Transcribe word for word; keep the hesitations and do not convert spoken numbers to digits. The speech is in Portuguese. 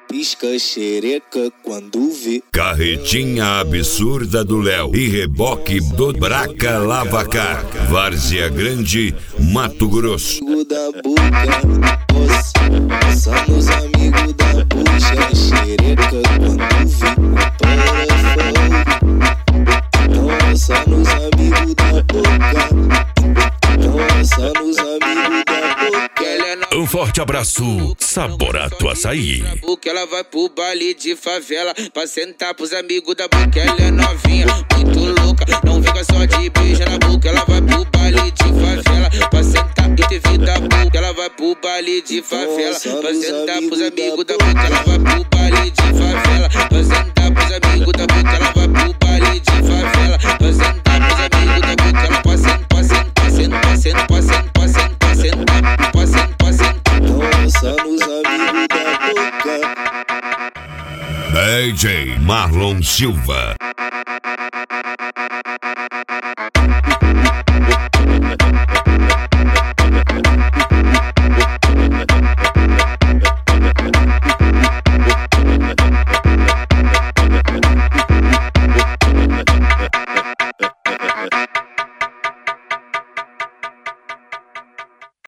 pisca xereca quando vê. Carretinha absurda do Léo e reboque do Braca Lavacar, Várzea Grande, Mato Grosso. Da boca, passa nos amigos da puxa xereca quando vê. Passa nos amigos da boca, passa nos amigos da boca. Um forte abraço, Saborato Açaí. Ela vai pro baile de favela pra sentar pros amigos da boca. Ela é novinha, muito louca, não fica só de beijo na boca. Ela vai pro baile de favela pra sentar e ter vida boca. Ela vai pro baile de favela pra sentar pros amigos da boca. Ela vai pro baile de favela pra sentar pros amigos da boca. Ela vai pro baile de favela pra sentar pros amigos da boca. Ela passando, passando, passando, passando, passando, passando, passando, passando, passando. Passa nos amigos da boca. D J Marlon Silva.